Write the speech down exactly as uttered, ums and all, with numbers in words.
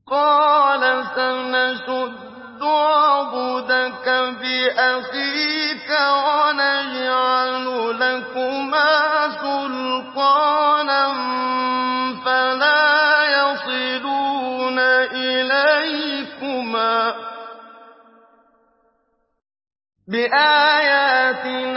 قَالَ سَنَشُدُّ عَضُدَكَ بِأَخِيكَ وَنَجْعَلُ لَكُمَا سُلْطَانًا فَلَا يَصِلُونَ إِلَيْكُمَا ۚ بِآيَاتِنَا